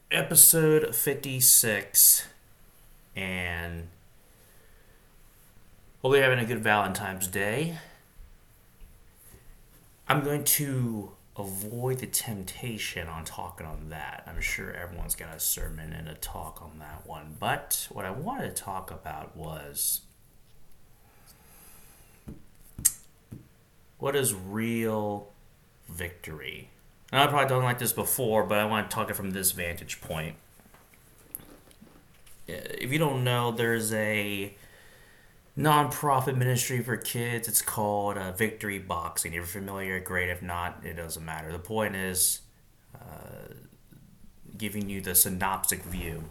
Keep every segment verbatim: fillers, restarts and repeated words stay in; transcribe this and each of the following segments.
Episode fifty-six, and hope you're having a good Valentine's Day. I'm going to avoid the temptation on talking on that. I'm sure everyone's got a sermon and a talk on that one. But what I wanted to talk about was what is real victory? And I've probably done like this before, but I want to talk it from this vantage point. If you don't know, there's a non-profit ministry for kids. It's called uh, Victory Boxing. If you're familiar, great. If not, it doesn't matter. The point is giving you the synoptic view.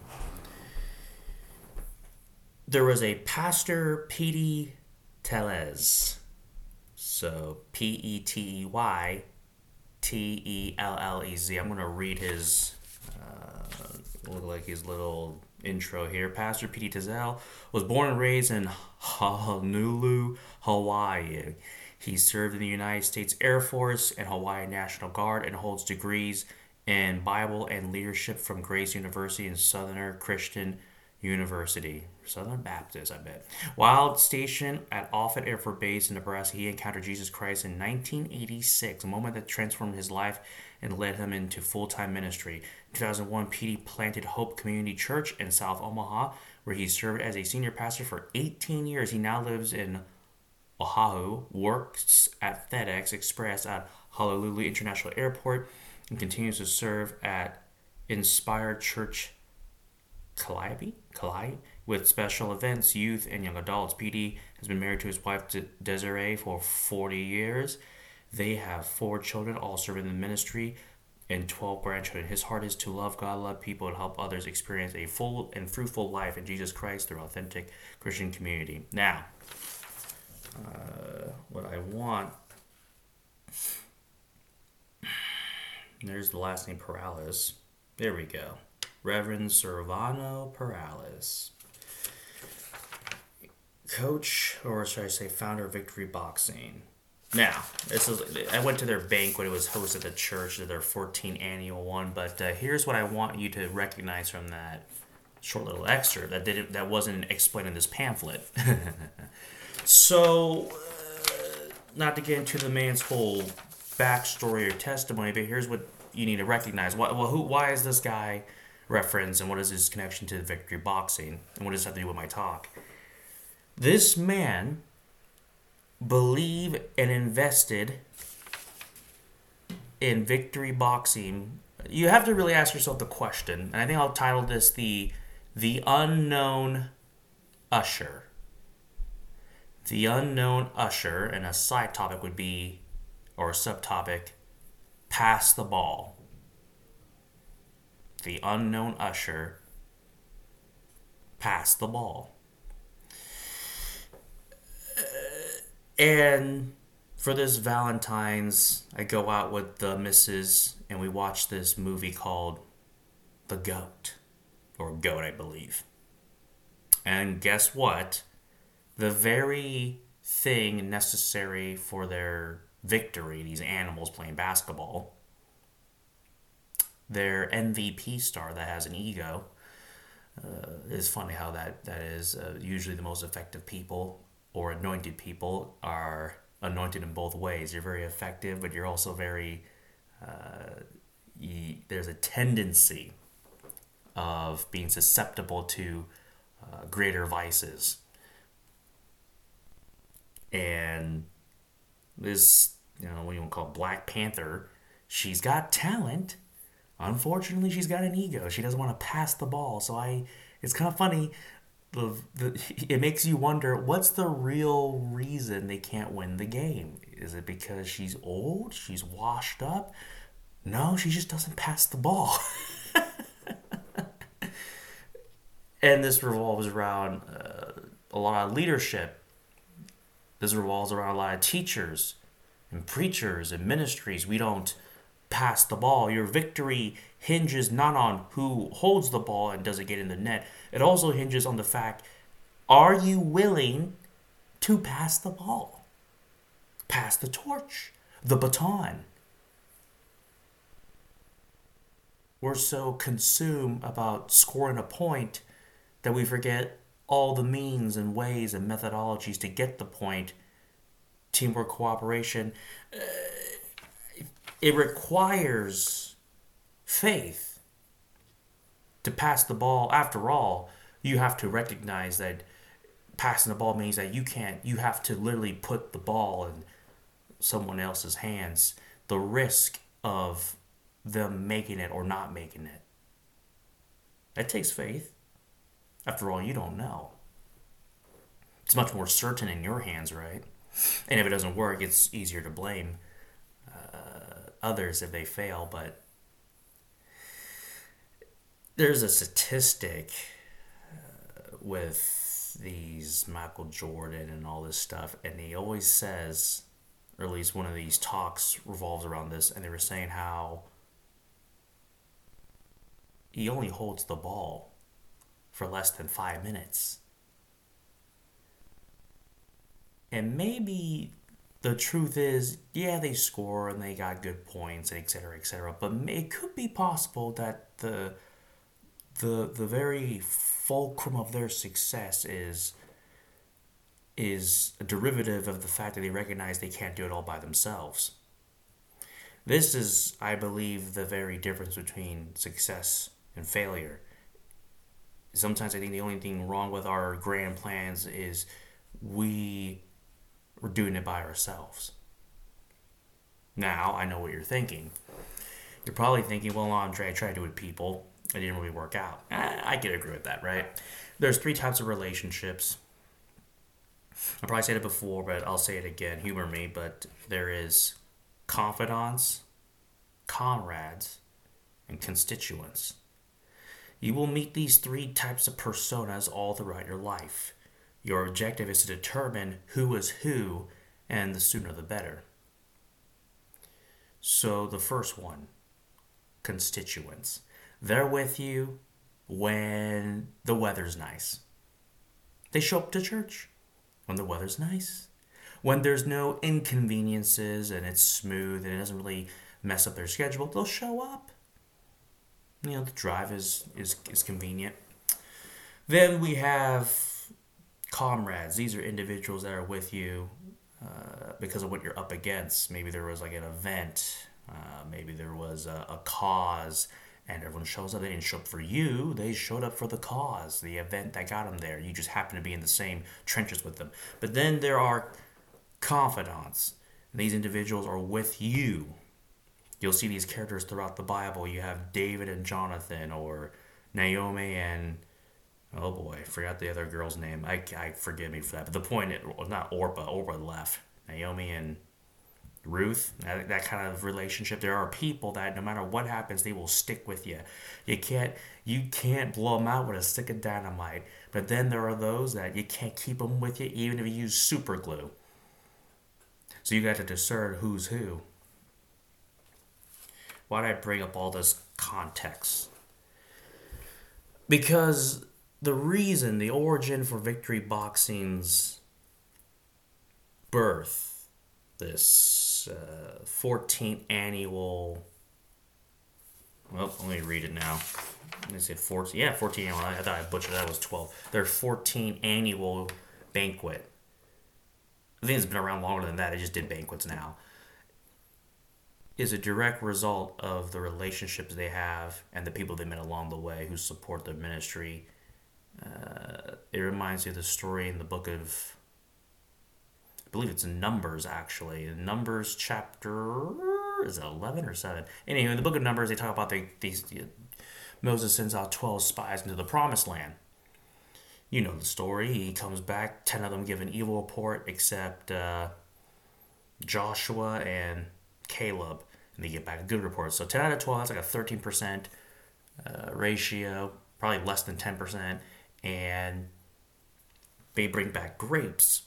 There was a pastor, Petey Tellez. So P E T E Y T E L L E Z. I'm going to read his, uh, look like his little intro here. Pastor Petey Tellez was born and raised in Honolulu, Hawaii. He served in the United States Air Force and Hawaii National Guard and holds degrees in Bible and leadership from Grace University and Southern Christian University. Southern Baptist, I bet. While stationed at Offutt Air Force Base in Nebraska, he encountered Jesus Christ in nineteen eighty-six, a moment that transformed his life and led him into full-time ministry. In two thousand one, Petey planted Hope Community Church in South Omaha, where he served as a senior pastor for eighteen years. He now lives in Oahu, works at FedEx Express at Honolulu International Airport, and continues to serve at Inspired Church Calliope, Calliope, with special events, youth, and young adults. Petey has been married to his wife De- Desiree for forty years. They have four children, all serving in the ministry, and twelve grandchildren. His heart is to love God, love people, and help others experience a full and fruitful life in Jesus Christ through authentic Christian community. Now, uh, what I want... There's the last name, Perales. There we go. Reverend Servano Perales. Coach, or should I say founder of Victory Boxing. Now, this is, I went to their banquet. It was hosted at the church, their fourteenth annual one. But uh, here's what I want you to recognize from that short little excerpt that didn't that wasn't explained in this pamphlet. So, uh, not to get into the man's whole backstory or testimony, but here's what you need to recognize. Why, well, who? Why is this guy referenced, and what is his connection to Victory Boxing, and what does this have to do with my talk? This man believed and invested in Victory Boxing. You have to really ask yourself the question, and I think I'll title this the the unknown usher. The unknown usher, and a side topic would be, or a subtopic, pass the ball. The unknown usher, pass the ball. And for this Valentine's, I go out with the missus and we watch this movie called The Goat. Or Goat, I believe. And guess what? The very thing necessary for their victory, these animals playing basketball, their M V P star that has an ego, uh, it's funny how that, that is. Uh, usually the most effective people or anointed people are anointed in both ways. You're very effective, but you're also very, uh, you, there's a tendency of being susceptible to uh, greater vices. And this, you know, what do you want to call it, Black Panther, she's got talent. Unfortunately, she's got an ego. She doesn't want to pass the ball. So I, it's kind of funny. The, the it makes you wonder, what's the real reason they can't win the game? Is it because she's old? She's washed up? No, she just doesn't pass the ball. And this revolves around uh, a lot of leadership. This revolves around a lot of teachers and preachers and ministries. We don't pass the ball. Your victory hinges not on who holds the ball and does it get in the net. It also hinges on the fact, are you willing to pass the ball? Pass the torch, the baton. We're so consumed about scoring a point that we forget all the means and ways and methodologies to get the point. Teamwork, cooperation. It requires faith to pass the ball. After all, you have to recognize that passing the ball means that you can't, you have to literally put the ball in someone else's hands. The risk of them making it or not making it. That takes faith. After all, you don't know. It's much more certain in your hands, right? And if it doesn't work, it's easier to blame uh, others if they fail. But there's a statistic uh, with these Michael Jordan and all this stuff, and he always says, or at least one of these talks revolves around this, and they were saying how he only holds the ball for less than five minutes. And maybe the truth is, yeah, they score and they got good points, and et cetera, et cetera. But it could be possible that the the the very fulcrum of their success is is a derivative of the fact that they recognize they can't do it all by themselves. This is, I believe, the very difference between success and failure. Sometimes I think the only thing wrong with our grand plans is we we're doing it by ourselves. Now, I know what you're thinking. You're probably thinking, well, Andre, I tried to do it with people. It didn't really work out. I can agree with that, right? There's three types of relationships. I probably said it before, but I'll say it again. Humor me, but there is confidants, comrades, and constituents. You will meet these three types of personas all throughout your life. Your objective is to determine who is who, and the sooner the better. So the first one, constituents. They're with you when the weather's nice. They show up to church when the weather's nice. When there's no inconveniences and it's smooth and it doesn't really mess up their schedule, they'll show up. You know, the drive is, is, is convenient. Then we have comrades. These are individuals that are with you uh, because of what you're up against. Maybe there was like an event. Uh, maybe there was a, a cause, and everyone shows up. They didn't show up for you. They showed up for the cause, the event that got them there. You just happen to be in the same trenches with them. But then there are confidants. These individuals are with you. You'll see these characters throughout the Bible. You have David and Jonathan, or Naomi and, oh boy, I forgot the other girl's name. I, I forgive me for that. But the point, it was not Orpah. Orpah left. Naomi and Ruth, that, that kind of relationship. There are people that no matter what happens, they will stick with you. You can't you can't blow them out with a stick of dynamite. But then there are those that you can't keep them with you even if you use super glue. So you got to discern who's who. Why did I bring up all this context? Because the reason, the origin for Victory Boxing's birth, this uh, fourteenth annual, well, let me read it now. I said fourteen, yeah, fourteen annual, I thought I butchered that, was twelve. Their fourteenth annual banquet. I think it's been around longer than that, they just did banquets now. Is a direct result of the relationships they have and the people they met along the way who support their ministry. Uh, it reminds me of the story in the book of, I believe it's Numbers, actually. In Numbers chapter, is it eleven or seven? Anyway, in the book of Numbers, they talk about the, these, the, Moses sends out twelve spies into the promised land. You know the story. He comes back, ten of them give an evil report except uh, Joshua and Caleb. And they get back a good report. So ten out of twelve, that's like a thirteen percent uh, ratio, probably less than ten percent. And they bring back grapes.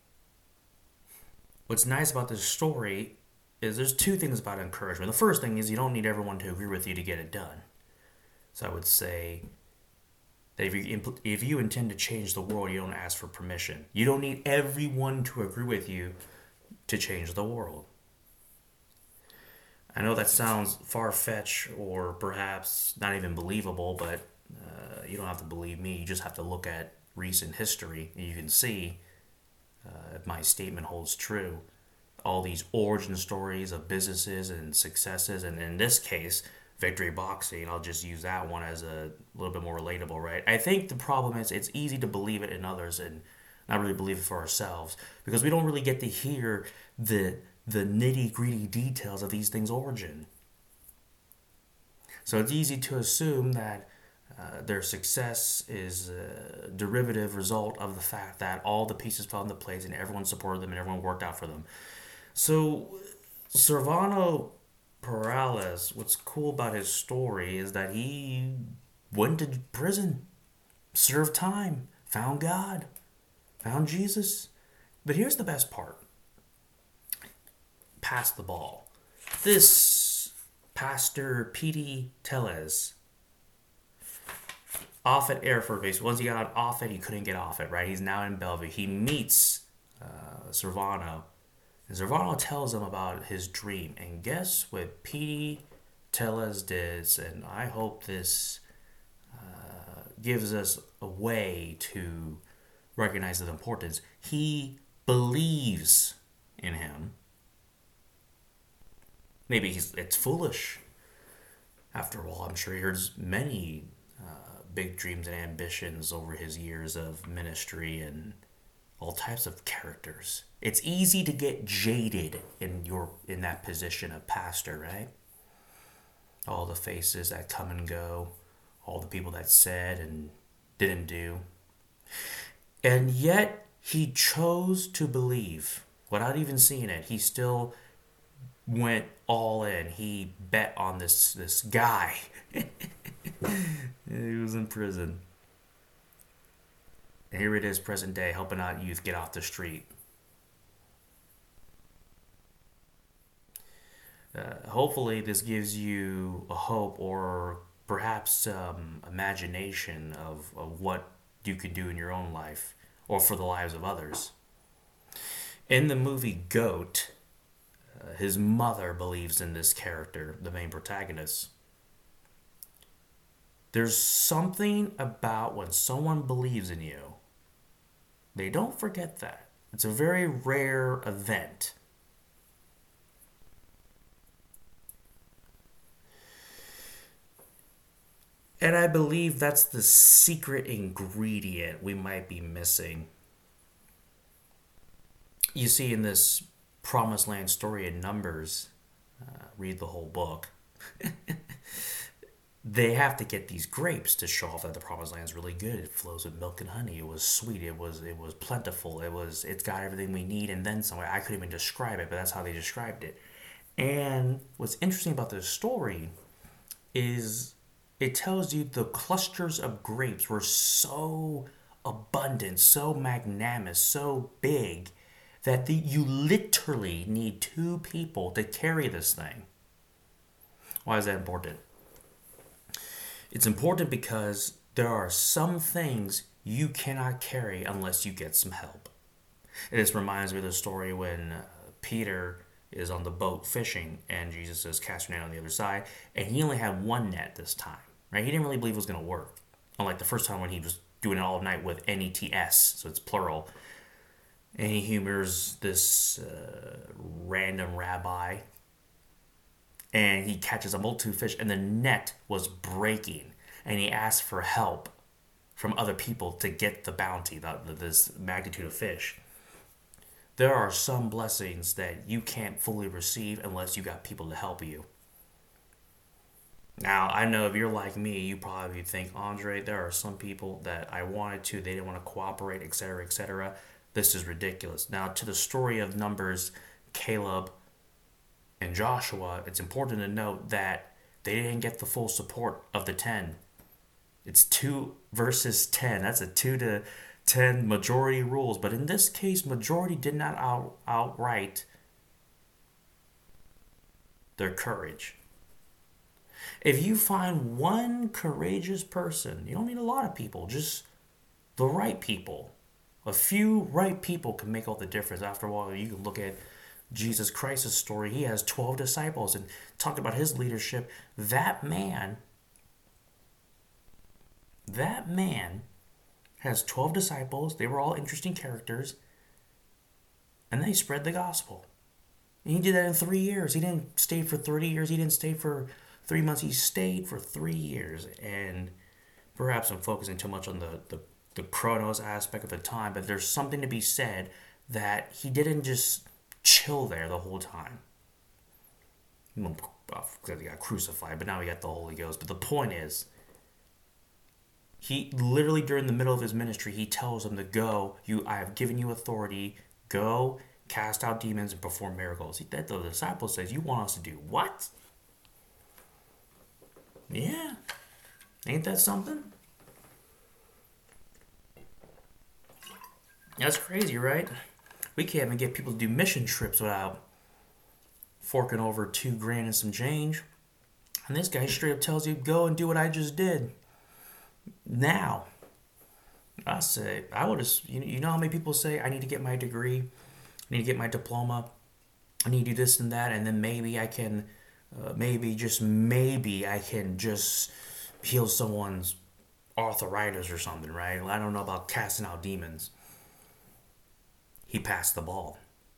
What's nice about this story is there's two things about encouragement. The first thing is you don't need everyone to agree with you to get it done. So I would say that if you, if you intend to change the world, you don't ask for permission. You don't need everyone to agree with you to change the world. I know that sounds far fetched or perhaps not even believable, but uh, you don't have to believe me. You just have to look at recent history and you can see uh, if my statement holds true. All these origin stories of businesses and successes, and in this case, Victory Boxing. I'll just use that one as a little bit more relatable, right? I think the problem is it's easy to believe it in others and not really believe it for ourselves because we don't really get to hear the the nitty gritty details of these things' origin. So it's easy to assume that uh, their success is a derivative result of the fact that all the pieces fell into place and everyone supported them and everyone worked out for them. So Servano Perales, what's cool about his story is that he went to prison, served time, found God, found Jesus. But here's the best part: pass the ball. This Pastor Petey Tellez, off at Air Force Base. Once he got off it, he couldn't get off it, right? He's now in Bellevue. He meets uh, Servano, and Servano tells him about his dream. And guess what Petey Tellez did? And I hope this uh, gives us a way to recognize the importance. He believes in him. Maybe he's, it's foolish. After all, I'm sure he has many uh, big dreams and ambitions over his years of ministry and all types of characters. It's easy to get jaded in your in that position of pastor, right? All the faces that come and go, all the people that said and didn't do. And yet he chose to believe without even seeing it. He still went all in. He bet on this this guy. He was in prison. And here it is, present day, helping out youth get off the street. Uh, hopefully this gives you a hope or perhaps um, imagination of, of what you can do in your own life or for the lives of others. In the movie Goat, uh, his mother believes in this character, the main protagonist. There's something about when someone believes in you, they don't forget that. It's a very rare event. And I believe that's the secret ingredient we might be missing. You see, in this Promised Land story in Numbers, uh, read the whole book, they have to get these grapes to show off that the Promised Land is really good. It flows with milk and honey. It was sweet. It was it was plentiful. It was it's got everything we need and then some. I couldn't even describe it, but that's how they described it. And what's interesting about this story is it tells you the clusters of grapes were so abundant, so magnanimous, so big that the, you literally need two people to carry this thing. Why is that important? It's important because there are some things you cannot carry unless you get some help. And this reminds me of the story when uh, Peter is on the boat fishing and Jesus is casting net on the other side, and he only had one net this time, right? He didn't really believe it was going to work. Unlike the first time when he was doing it all night with N E T S, so it's plural. And he humors this uh, random rabbi, and he catches a multitude of fish, and the net was breaking, and he asked for help from other people to get the bounty, the, the, this magnitude of fish. There are some blessings that you can't fully receive unless you got people to help you. Now, I know if you're like me, you probably think, Andre, there are some people that I wanted to, they didn't want to cooperate, et cetera, et cetera. This is ridiculous. Now, to the story of Numbers, Caleb, and Joshua, it's important to note that they didn't get the full support of the ten. It's two versus ten. That's a two to ten majority rules. But in this case, majority did not out, outright their courage. If you find one courageous person, you don't need a lot of people, just the right people. A few right people can make all the difference. After all, you can look at Jesus Christ's story, he has twelve disciples and talked about his leadership. That man, that man has twelve disciples. They were all interesting characters. And they spread the gospel. And he did that in three years. He didn't stay for thirty years. He didn't stay for three months. He stayed for three years. And perhaps I'm focusing too much on the, the, the chronos aspect of the time, but there's something to be said that he didn't just chill there the whole time. Because he got crucified, but now he got the Holy Ghost. But the point is, he literally during the middle of his ministry, he tells them to go. You, I have given you authority. Go, cast out demons, and perform miracles. He, that the disciples says, you want us to do what? Yeah. Ain't that something? That's crazy, right? We can't even get people to do mission trips without forking over two grand and some change. And this guy straight up tells you, go and do what I just did. Now. I say, I would have, you know, you know how many people say, I need to get my degree, I need to get my diploma, I need to do this and that, and then maybe I can, uh, maybe, just maybe I can just heal someone's arthritis or something, right? I don't know about casting out demons. He passed the ball.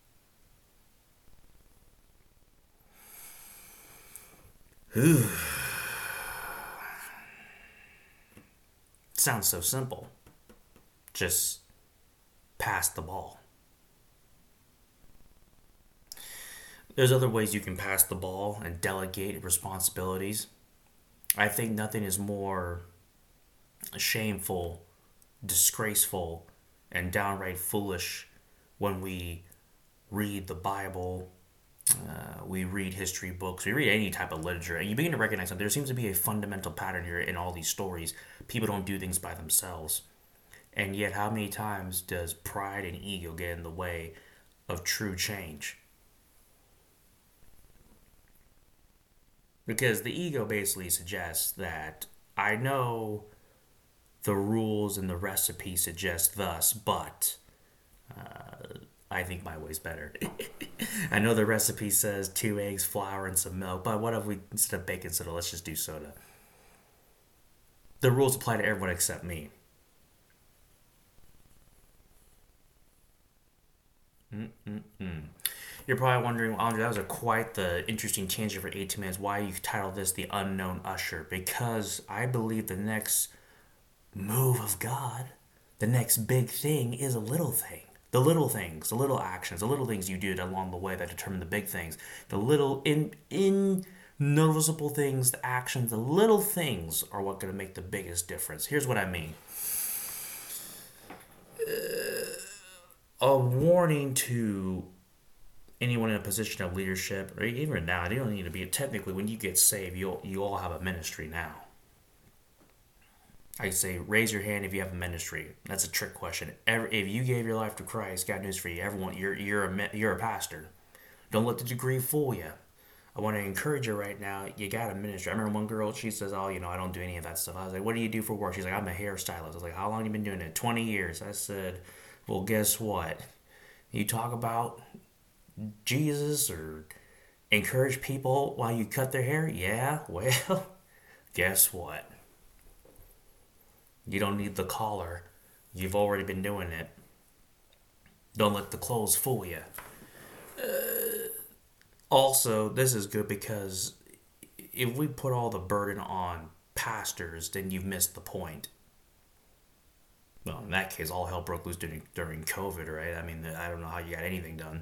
Ooh. Sounds so simple. Just pass the ball. There's other ways you can pass the ball and delegate responsibilities. I think nothing is more shameful, disgraceful, and downright foolish when we read the Bible, uh, we read history books, we read any type of literature, and you begin to recognize that there seems to be a fundamental pattern here in all these stories. People don't do things by themselves. And yet, how many times does pride and ego get in the way of true change? Because the ego basically suggests that I know the rules and the recipe suggest thus, but uh, I think my way's better. I know the recipe says two eggs, flour, and some milk, but what if we, instead of baking soda, let's just do soda? The rules apply to everyone except me. Mm-mm-mm. You're probably wondering, well, Andre, that was a quite the interesting tangent for eighteen minutes. Why you titled this The Unknown Usher? Because I believe the next move of God, the next big thing is a little thing. The little things, the little actions, the little things you did along the way that determine the big things. The little in in noticeable things, the actions, the little things are what going to make the biggest difference. Here's what I mean. A warning to anyone in a position of leadership, or even now, you don't need to be, technically when you get saved, you you all have a ministry now. I say raise your hand if you have a ministry. That's a trick question. Every, if you gave your life to Christ, got news for you. Everyone, you're you're a you're a pastor. Don't let the degree fool you. I want to encourage you right now. You got a ministry. I remember one girl. She says, "Oh, you know, I don't do any of that stuff." I was like, "What do you do for work?" She's like, "I'm a hairstylist." I was like, "How long have you been doing it?" twenty years. I said, "Well, guess what? You talk about Jesus or encourage people while you cut their hair? Yeah. Well, guess what? You don't need the collar. You've already been doing it. Don't let the clothes fool you." Uh, also, this is good because if we put all the burden on pastors, then you've missed the point. Well, in that case, all hell broke loose during, during COVID, right? I mean, I don't know how you got anything done.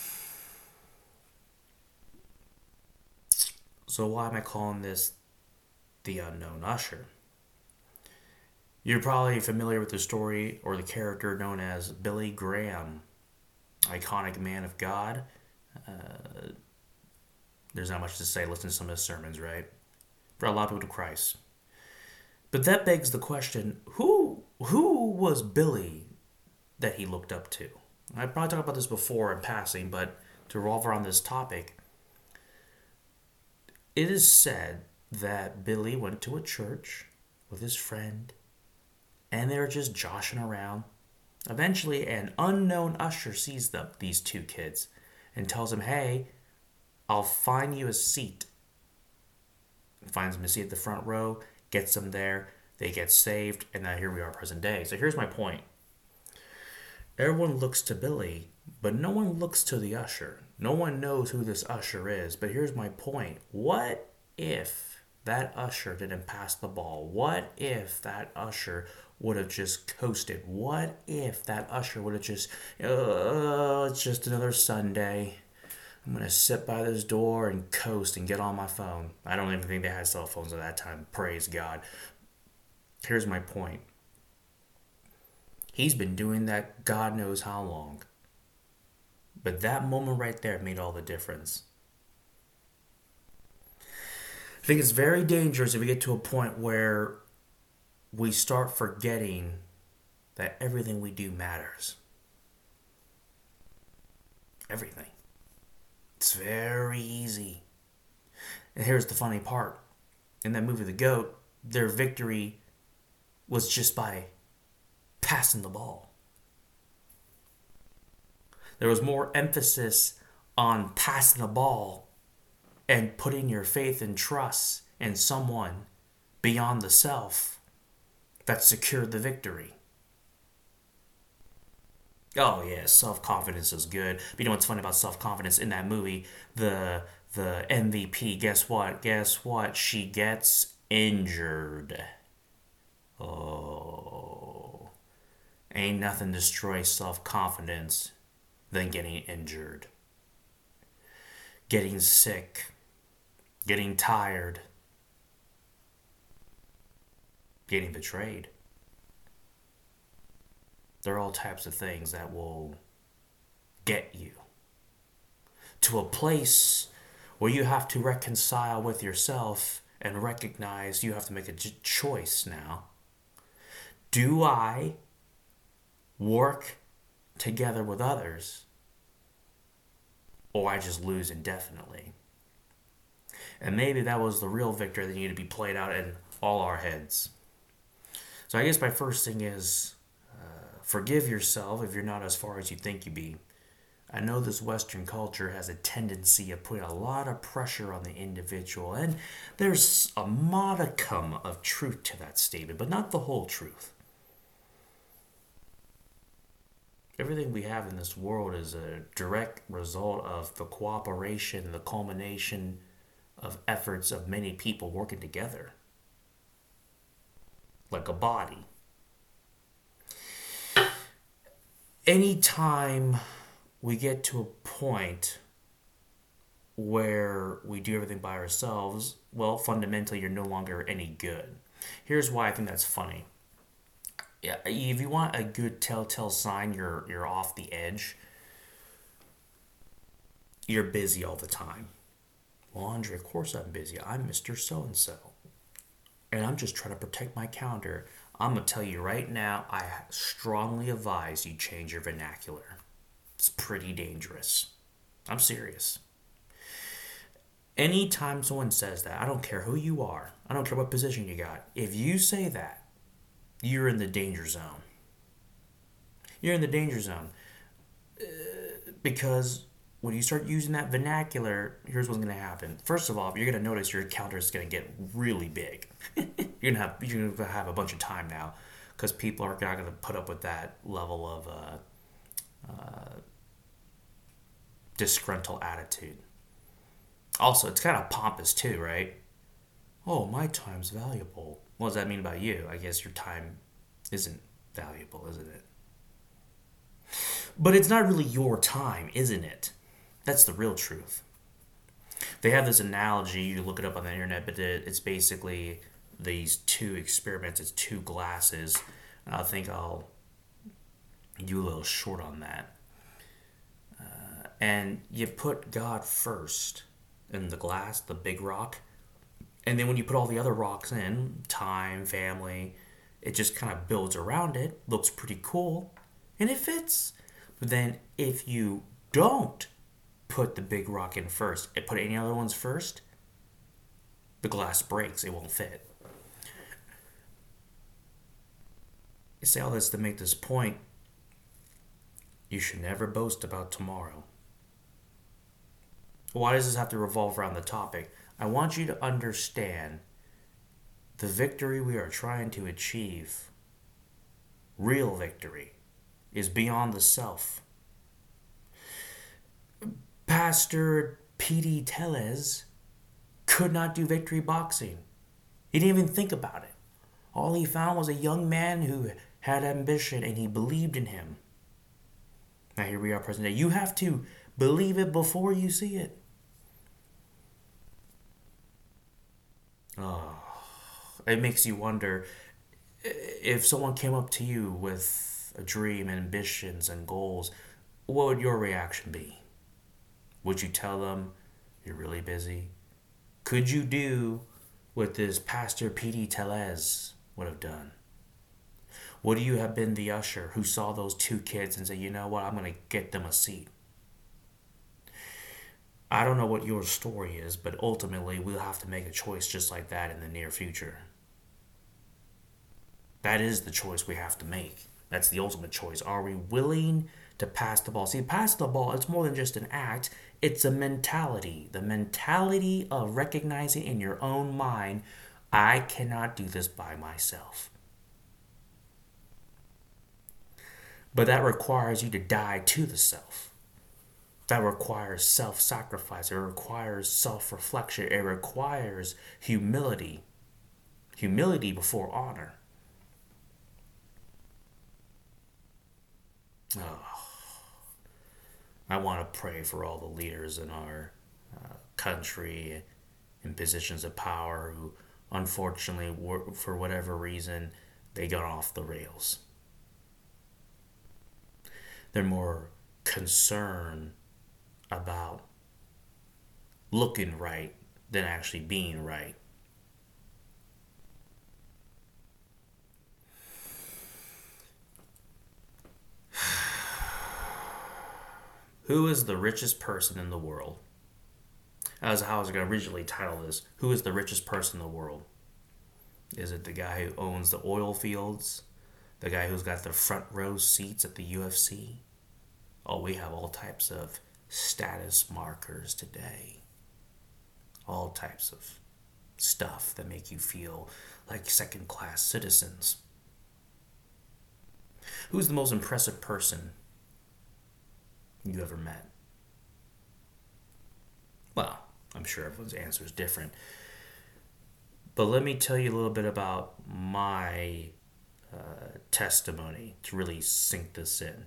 So why am I calling this The Unknown Usher? You're probably familiar with the story or the character known as Billy Graham, iconic man of God. Uh, there's not much to say. Listen to some of his sermons, right? Brought a lot of people to Christ. But that begs the question, who who was Billy that he looked up to? I probably talked about this before in passing, but to revolve around this topic, it is said that Billy went to a church with his friend, and they were just joshing around. Eventually, an unknown usher sees them, these two kids, and tells him, hey, I'll find you a seat. Finds him a seat at the front row, gets them there, they get saved, and now here we are present day. So here's my point. Everyone looks to Billy, but no one looks to the usher. No one knows who this usher is, but here's my point. What if that usher didn't pass the ball? What if that usher would have just coasted? What if that usher would have just, oh, it's just another Sunday. I'm going to sit by this door and coast and get on my phone. I don't even think they had cell phones at that time. Praise God. Here's my point. He's been doing that God knows how long. But that moment right there made all the difference. I think it's very dangerous if we get to a point where we start forgetting that everything we do matters. Everything. It's very easy. And here's the funny part. In that movie, The Goat, their victory was just by passing the ball. There was more emphasis on passing the ball and putting your faith and trust in someone beyond the self that secured the victory. Oh yeah, self-confidence is good. But you know what's funny about self-confidence in that movie? The the M V P, guess what? Guess what? She gets injured. Oh. Ain't nothing destroys self-confidence than getting injured. Getting sick. Getting tired. Getting betrayed. There are all types of things that will get you to a place where you have to reconcile with yourself and recognize you have to make a choice now. Do I work together with others, or I just lose indefinitely? And maybe that was the real victory that needed to be played out in all our heads. So I guess my first thing is, forgive yourself if you're not as far as you think you be. I know this Western culture has a tendency of putting a lot of pressure on the individual, and there's a modicum of truth to that statement, but not the whole truth. Everything we have in this world is a direct result of the cooperation, the culmination of efforts of many people working together, like a body. Anytime we get to a point where we do everything by ourselves, well, fundamentally, you're no longer any good. Here's why I think that's funny. Yeah, if you want a good telltale sign you're you're off the edge, you're busy all the time. Well, Andre, of course I'm busy. I'm Mister So-and-so. And I'm just trying to protect my calendar. I'm going to tell you right now, I strongly advise you change your vernacular. It's pretty dangerous. I'm serious. Anytime someone says that, I don't care who you are, I don't care what position you got, if you say that, you're in the danger zone. You're in the danger zone. Uh, because when you start using that vernacular, here's what's going to happen. First of all, you're going to notice your calendar is going to get really big. You're gonna have you're gonna have a bunch of time now, because people are not gonna put up with that level of uh, uh, disgruntled attitude. Also, it's kind of pompous too, right? Oh, my time's valuable. What does that mean about you? I guess your time isn't valuable, isn't it? But it's not really your time, isn't it? That's the real truth. They have this analogy. You look it up on the internet, but it's basically these two experiments. It's two glasses. I think I'll do a little short on that. Uh, and you put God first in the glass, the big rock. And then when you put all the other rocks in, time, family, it just kind of builds around it. Looks pretty cool. And it fits. But then if you don't put the big rock in first and put any other ones first, the glass breaks. It won't fit. I say all this to make this point. You should never boast about tomorrow. Why does this have to revolve around the topic? I want you to understand the victory we are trying to achieve, real victory, is beyond the self. Pastor P D Tellez could not do victory boxing. He didn't even think about it. All he found was a young man who had ambition and he believed in him. Now here we are present day. You have to believe it before you see it. Oh, it makes you wonder if someone came up to you with a dream, ambitions, and goals, what would your reaction be? Would you tell them you're really busy? Could you do what this Pastor P D Tellez would have done? Would you have been the usher who saw those two kids and said, you know what, I'm going to get them a seat? I don't know what your story is, but ultimately we'll have to make a choice just like that in the near future. That is the choice we have to make. That's the ultimate choice. Are we willing to pass the ball? See, pass the ball, it's more than just an act. It's a mentality. The mentality of recognizing in your own mind, I cannot do this by myself. But that requires you to die to the self. That requires self-sacrifice. It requires self-reflection. It requires humility. Humility before honor. Oh, I want to pray for all the leaders in our uh, country in positions of power who, unfortunately, for whatever reason, they got off the rails. They're more concerned about looking right than actually being right. Who is the richest person in the world? As how I was going to originally title this. Who is the richest person in the world? Is it the guy who owns the oil fields? The guy who's got the front row seats at the U F C? Oh, we have all types of status markers today. All types of stuff that make you feel like second-class citizens. Who's the most impressive person you ever met? Well, I'm sure everyone's answer is different. But let me tell you a little bit about my uh, testimony to really sink this in.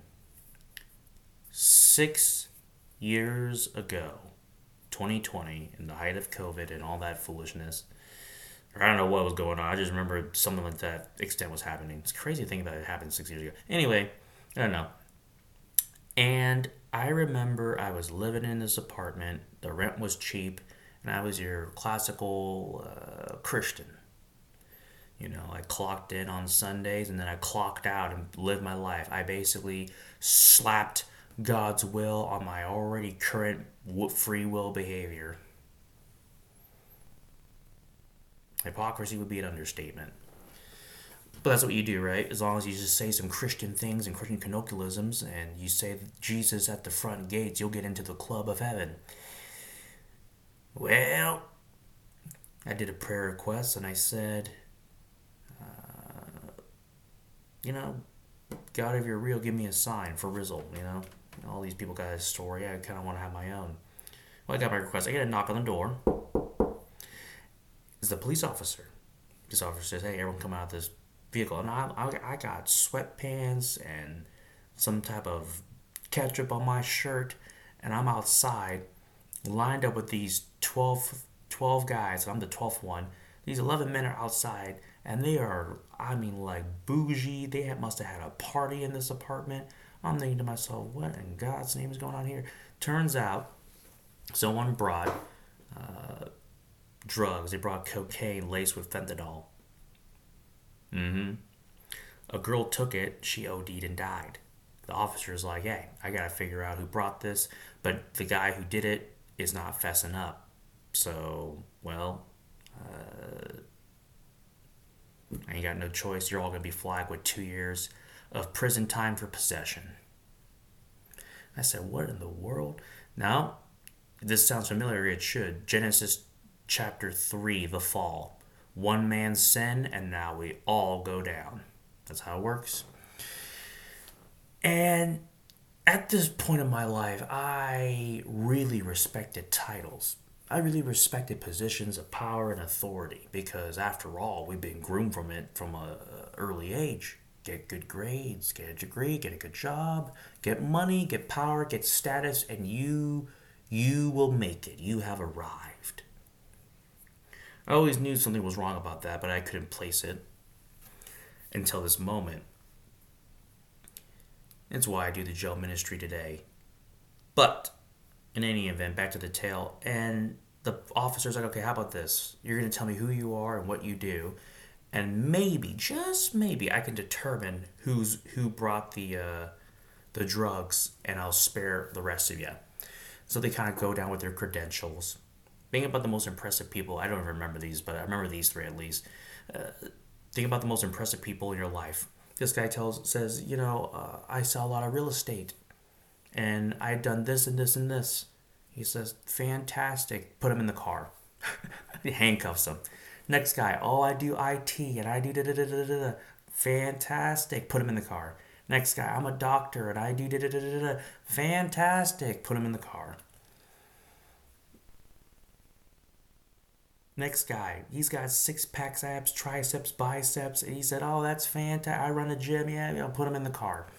Six years ago, twenty twenty, in the height of COVID and all that foolishness, or I don't know what was going on. I just remember something like that extent was happening. It's crazy to think that it happened six years ago. Anyway, I don't know. And I remember I was living in this apartment. The rent was cheap, and I was your classical uh, Christian. You know, I clocked in on Sundays, and then I clocked out and lived my life. I basically slapped God's will on my already current free will behavior. Hypocrisy would be an understatement. But that's what you do, right? As long as you just say some Christian things and Christian colloquialisms and you say Jesus at the front gates, you'll get into the club of heaven. Well, I did a prayer request and I said, uh, you know, God, if you're real, give me a sign for Rizzle, you know? All these people got a story. I kind of want to have my own. Well, I got my request. I get a knock on the door. It's the police officer. This officer says, hey, everyone come out of this vehicle. And I, I, I got sweatpants and some type of ketchup on my shirt. And I'm outside lined up with these twelve, twelve guys. And I'm the twelfth one. These eleven men are outside. And they are, I mean, like bougie. They have, must have had a party in this apartment. I'm thinking to myself, what in God's name is going on here? Turns out, someone brought uh, drugs. They brought cocaine laced with fentanyl. Mm-hmm. A girl took it. She O D'd and died. The officer's like, hey, I got to figure out who brought this. But the guy who did it is not fessing up. So, well, uh, I ain't got no choice. You're all going to be flagged with two years of prison time for possession. I said, what in the world? Now, This sounds familiar, it should. Genesis chapter three, the fall. One man's sin, and now we all go down. That's how it works. And at this point in my life, I really respected titles. I really respected positions of power and authority because, after all, we've been groomed from it from a early age. Get good grades, get a degree, get a good job, get money, get power, get status, and you, you will make it. You have arrived. I always knew something was wrong about that, but I couldn't place it until this moment. It's why I do the jail ministry today. But in any event, back to the tale, and the officer's like, okay, how about this? You're going to tell me who you are and what you do, and maybe, just maybe, I can determine who's who brought the uh, the drugs, and I'll spare the rest of you. So they kind of go down with their credentials. Think about the most impressive people. I don't remember these, but I remember these three at least. Uh, think about the most impressive people in your life. This guy tells says, you know, uh, I sell a lot of real estate, and I've done this and this and this. He says, fantastic. Put him in the car. He handcuffs him. Next guy, oh, I do I T and I do da da da da da da. Fantastic. Put him in the car. Next guy, I'm a doctor and I do da da da da da. Fantastic. Put him in the car. Next guy, he's got six packs, abs, triceps, biceps, and he said, oh, that's fantastic. I run a gym. Yeah, I'll put him in the car.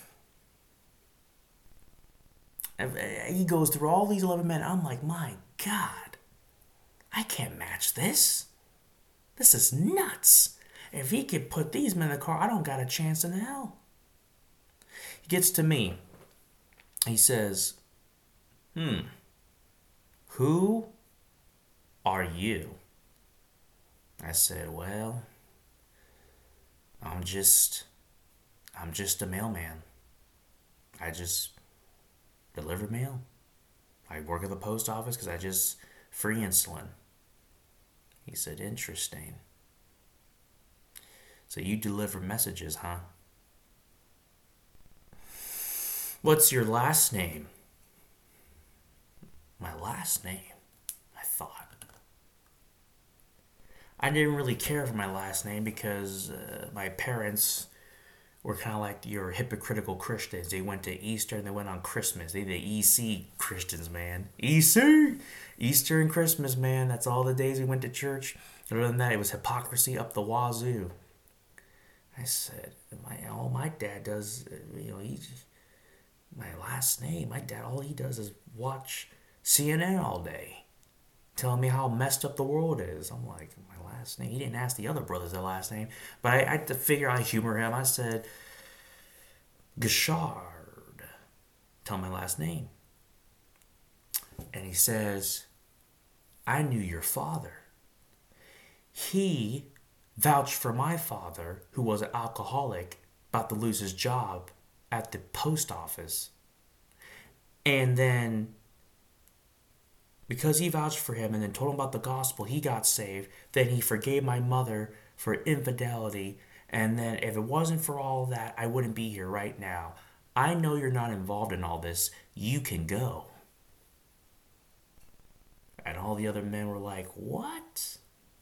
And he goes through all these eleven men. I'm like, my God, I can't match this. This is nuts. If he could put these men in the car, I don't got a chance in hell. He gets to me. He says, hmm, who are you? I said, well, I'm just, I'm just a mailman. I just deliver mail. I work at the post office because I just free insulin. He said, interesting. So you deliver messages, huh? What's your last name? My last name, I thought. I didn't really care for my last name because uh, my parents were kind of like your hypocritical Christians. They went to Easter and they went on Christmas. They the E C Christians, man. E C! Easter and Christmas, man. That's all the days we went to church. Other than that, it was hypocrisy up the wazoo. I said, my, all my dad does, you know, he, my last name, my dad, all he does is watch C N N all day, telling me how messed up the world is. I'm like, my last name? He didn't ask the other brothers their last name. But I, I had to figure I humor him. I said, Gashard. Tell him my last name. And he says, I knew your father. He vouched for my father, who was an alcoholic, about to lose his job at the post office. And then, because he vouched for him and then told him about the gospel, he got saved. Then he forgave my mother for infidelity. And then if it wasn't for all of that, I wouldn't be here right now. I know you're not involved in all this. You can go. And all the other men were like, what?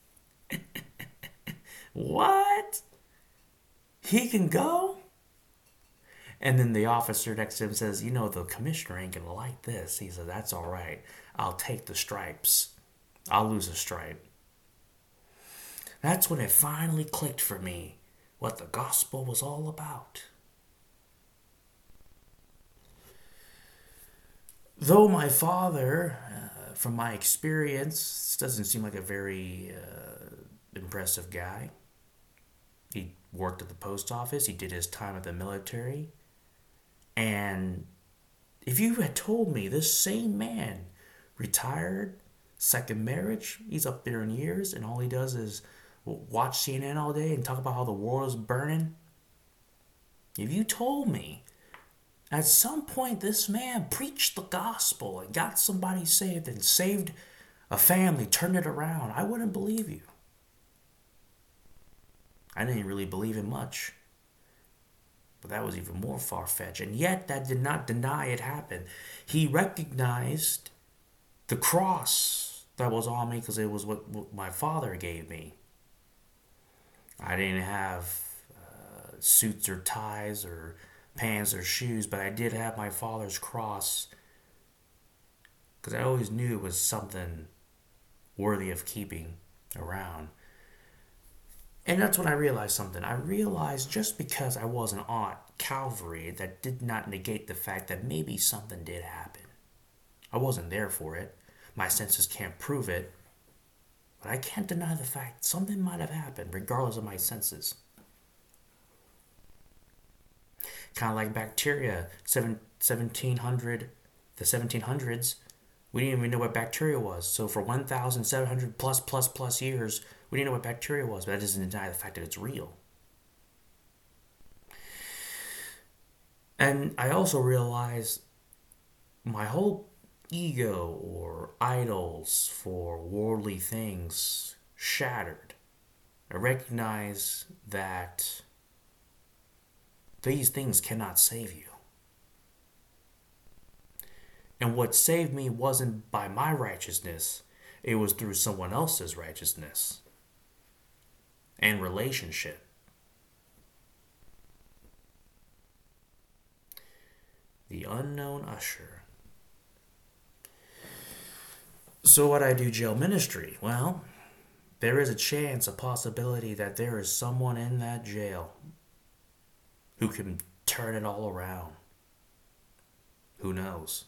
What? He can go? And then the officer next to him says, you know, the commissioner ain't gonna like this. He said, that's all right. I'll take the stripes. I'll lose a stripe. That's when it finally clicked for me what the gospel was all about. Though my father, uh, from my experience, doesn't seem like a very uh, impressive guy. He worked at the post office. He did his time at the military. And if you had told me this same man retired, second marriage, he's up there in years, and all he does is watch C N N all day and talk about how the world is burning. If you told me at some point this man preached the gospel and got somebody saved and saved a family, turned it around, I wouldn't believe you. I didn't really believe in much. But that was even more far-fetched. And yet that did not deny it happened. He recognized The cross that was on me because it was what, what my father gave me. I didn't have uh, suits or ties or pants or shoes, but I did have my father's cross because I always knew it was something worthy of keeping around. And that's when I realized something. I realized just because I wasn't on Calvary, that did not negate the fact that maybe something did happen. I wasn't there for it. My senses can't prove it. But I can't deny the fact something might have happened, regardless of my senses. Kind of like bacteria, seventeen hundred, the seventeen hundreds, we didn't even know what bacteria was. So for one thousand seven hundred plus plus plus years, we didn't know what bacteria was, but that doesn't deny the fact that it's real. And I also realized my whole ego or idols for worldly things shattered. I recognize that these things cannot save you. And what saved me wasn't by my righteousness, it was through someone else's righteousness and relationship. The unknown usher. So what I do jail ministry? Well, there is a chance, a possibility that there is someone in that jail who can turn it all around. Who knows?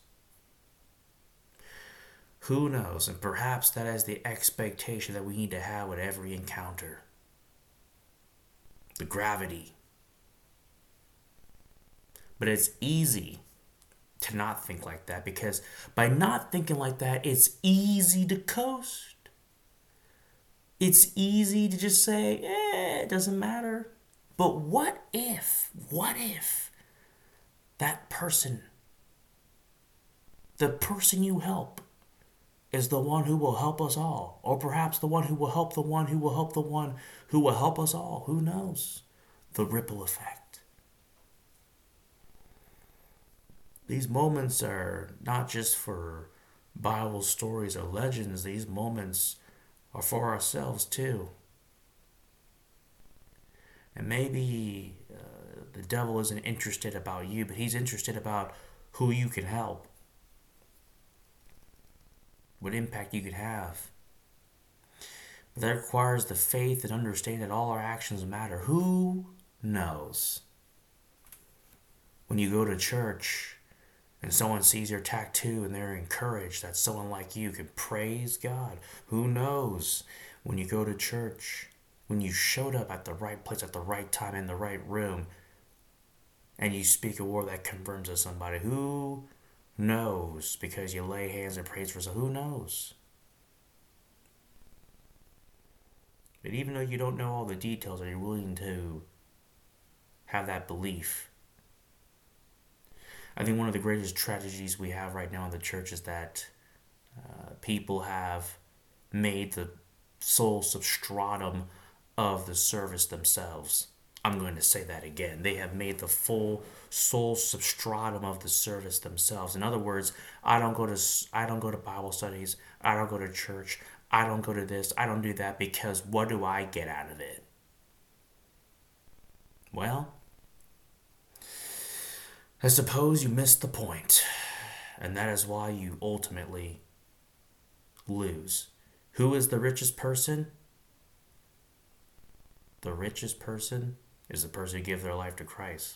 Who knows? And perhaps that is the expectation that we need to have with every encounter. The gravity. But it's easy to not think like that, because by not thinking like that, it's easy to coast. It's easy to just say, eh, it doesn't matter. But what if, what if that person, the person you help, is the one who will help us all? Or perhaps the one who will help the one who will help the one who will help us all. Who knows? The ripple effect. These moments are not just for Bible stories or legends. These moments are for ourselves too. And maybe uh, the devil isn't interested about you, but he's interested about who you can help. What impact you could have. But that requires the faith and understanding that all our actions matter. Who knows? When you go to church and someone sees your tattoo and they're encouraged that someone like you can praise God. Who knows? When you go to church, when you showed up at the right place at the right time in the right room, and you speak a word that confirms to somebody. Who knows? Because you lay hands and praise for someone. Who knows? But even though you don't know all the details, are you willing to have that belief? I think one of the greatest tragedies we have right now in the church is that uh, people have made the sole substratum of the service themselves. I'm going to say that again. They have made the full sole substratum of the service themselves. In other words, I don't go to I don't go to Bible studies. I don't go to church. I don't go to this. I don't do that because what do I get out of it? Well, I suppose you missed the point, and that is why you ultimately lose. Who is the richest person? The richest person is the person who gives their life to Christ.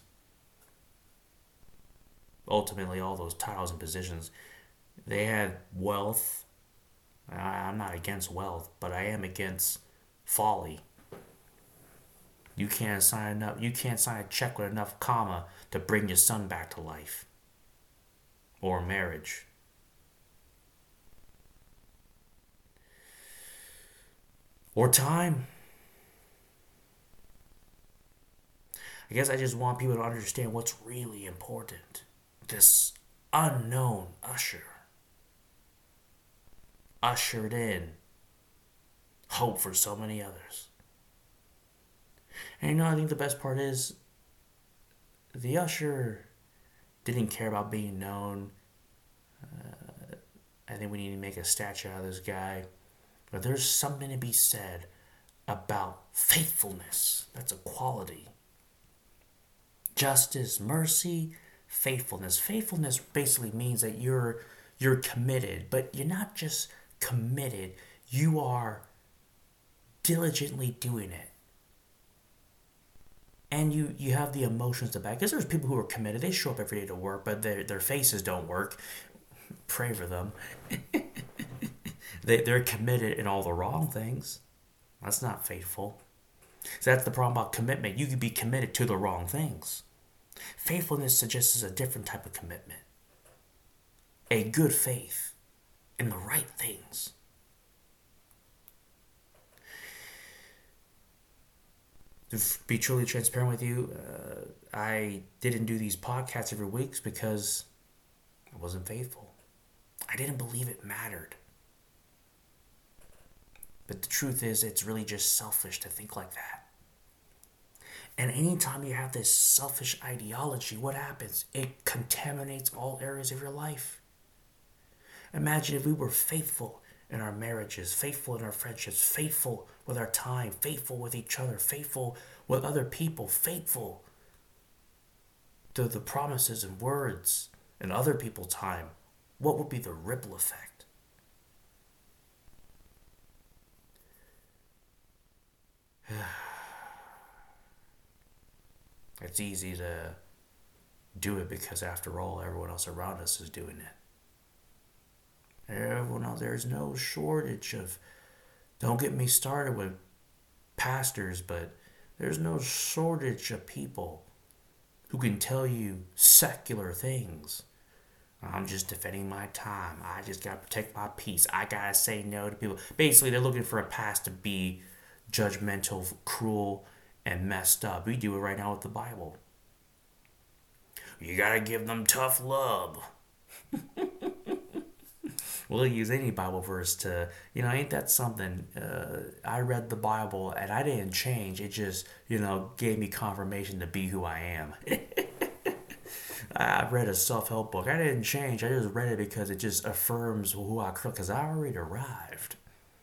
Ultimately, all those titles and positions, they had wealth. I'm not against wealth, but I am against folly. You can't sign up. You can't sign a check with enough comma to bring your son back to life, or marriage. Or time. I guess I just want people to understand what's really important. This unknown usher ushered in hope for so many others. And you know, I think the best part is the usher didn't care about being known. Uh, I think we need to make a statue out of this guy. But there's something to be said about faithfulness. That's a quality. Justice, mercy, faithfulness. Faithfulness basically means that you're you're committed, but you're not just committed, you are diligently doing it. And you, you have the emotions to back. Because there's people who are committed. They show up every day to work, but their, their faces don't work. Pray for them. they, they're committed in all the wrong things. That's not faithful. So that's the problem about commitment. You could be committed to the wrong things. Faithfulness suggests a different type of commitment. A good faith in the right things. To be truly transparent with you, uh, I didn't do these podcasts every week because I wasn't faithful. I didn't believe it mattered. But the truth is, it's really just selfish to think like that. And anytime you have this selfish ideology, what happens? It contaminates all areas of your life. Imagine if we were faithful in our marriages, faithful in our friendships, faithful with our time, faithful with each other, faithful with other people, faithful to the promises and words in other people's time. What would be the ripple effect? It's easy to do it because, after all, everyone else around us is doing it. Everyone else, there's no shortage of, don't get me started with pastors, but there's no shortage of people who can tell you secular things. I'm just defending my time. I just got to protect my peace. I got to say no to people. Basically, they're looking for a past to be judgmental, cruel, and messed up. We do it right now with the Bible. You got to give them tough love. We'll use any Bible verse to, you know, ain't that something? Uh, I read the Bible and I didn't change. It just, you know, gave me confirmation to be who I am. I read a self-help book. I didn't change. I just read it because it just affirms who I could, because I already arrived.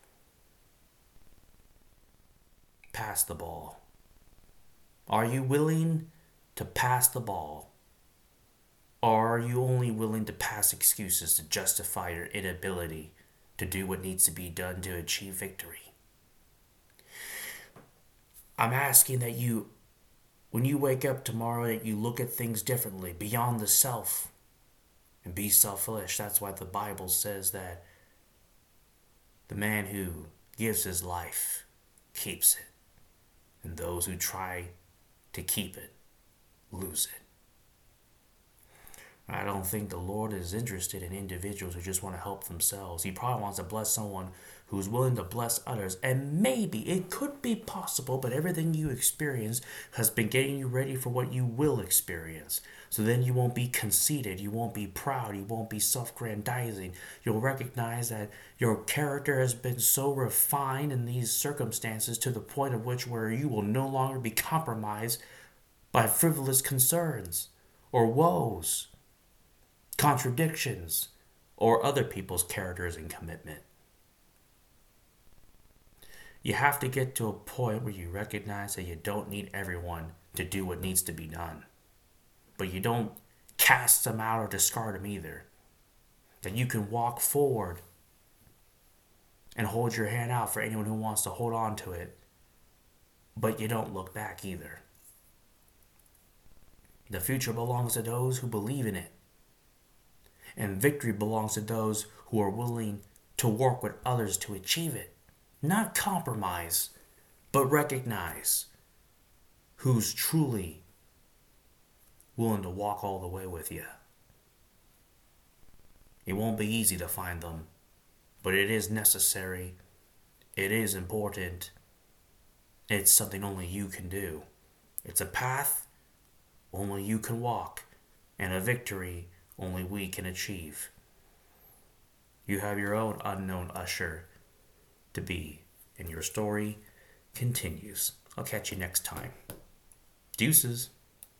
Pass the ball. Are you willing to pass the ball? Or are you only willing to pass excuses to justify your inability to do what needs to be done to achieve victory? I'm asking that you, when you wake up tomorrow, that you look at things differently, beyond the self, and be selfish. That's why the Bible says that the man who gives his life keeps it, and those who try to keep it lose it. I don't think the Lord is interested in individuals who just want to help themselves. He probably wants to bless someone who's willing to bless others. And maybe it could be possible, but everything you experience has been getting you ready for what you will experience. So then you won't be conceited, you won't be proud, you won't be self-grandizing. You'll recognize that your character has been so refined in these circumstances to the point of which where you will no longer be compromised by frivolous concerns or woes, contradictions, or other people's characters and commitment. You have to get to a point where you recognize that you don't need everyone to do what needs to be done. But you don't cast them out or discard them either. That you can walk forward and hold your hand out for anyone who wants to hold on to it. But you don't look back either. The future belongs to those who believe in it. And victory belongs to those who are willing to work with others to achieve it. Not compromise, but recognize who's truly willing to walk all the way with you. It won't be easy to find them, but it is necessary. It is important. It's something only you can do. It's a path only you can walk, and a victory only we can achieve. You have your own unknown usher to be, and your story continues. I'll catch you next time. Deuces.